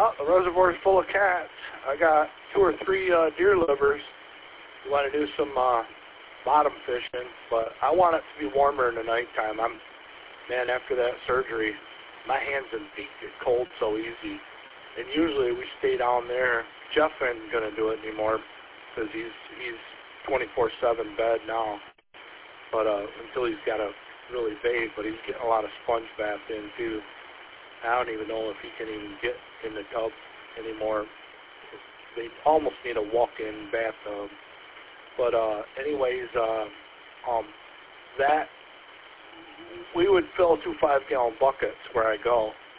Oh, the reservoir's full of cats. I got 2 or 3 deer livers. You want to do some bottom fishing, but I want it to be warmer in the nighttime. Man, after that surgery, my hands and feet get cold so easy. And usually we stay down there. Jeff ain't going to do it anymore because he's 24/7 bed now. But until he's got to really bathe, but he's getting a lot of sponge baths in too. I don't even know if he can even get in the tub anymore. They almost need a walk-in bathtub. But anyways, that we would fill 2 5-gallon buckets where I go,